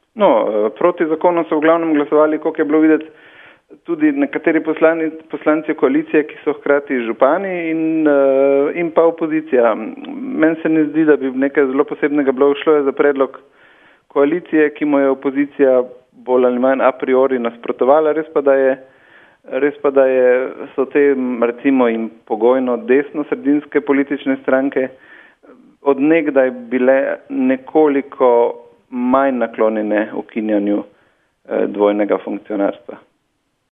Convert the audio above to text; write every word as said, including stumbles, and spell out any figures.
No, proti zakonu so v glavnem glasovali, koliko je bilo videti, tudi nekateri poslani, poslanci koalicije, ki so hkrati župani in, in pa opozicija. Meni se ne zdi, da bi nekaj zelo posebnega bilo. Šlo je za predlog koalicije, ki mu je opozicija bolj ali manj a priori nasprotovala. Res pa, da je, res pa, da je, so te, recimo, in pogojno desno-sredinske politične stranke od nekdaj bile nekoliko manj naklonjene ukinjanju eh, dvojnega funkcionarstva.